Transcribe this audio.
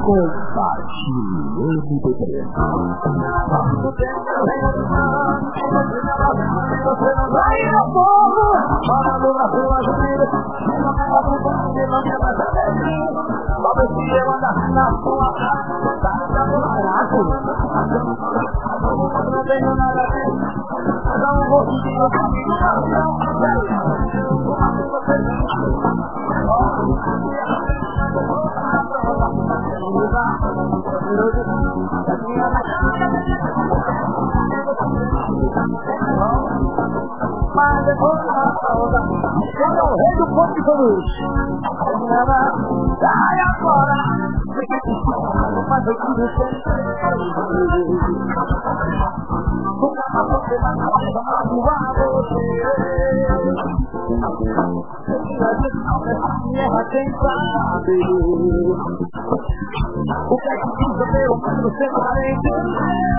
Compartilhe MP3. Você não vai ao povo, falando na sua vida, não é uma vontade, não é mais a velhinha. Só se eu andar na sua casa, tá barato. Não tenho nada a ver, não vou seguir o caminho, mas depois da pausa, quando eu rei do ponto de luz, sai agora, mas eu tive sempre. Nunca mais você vai magoar você. Terra quem sabe o que é que precisa ter um mundo sem parede.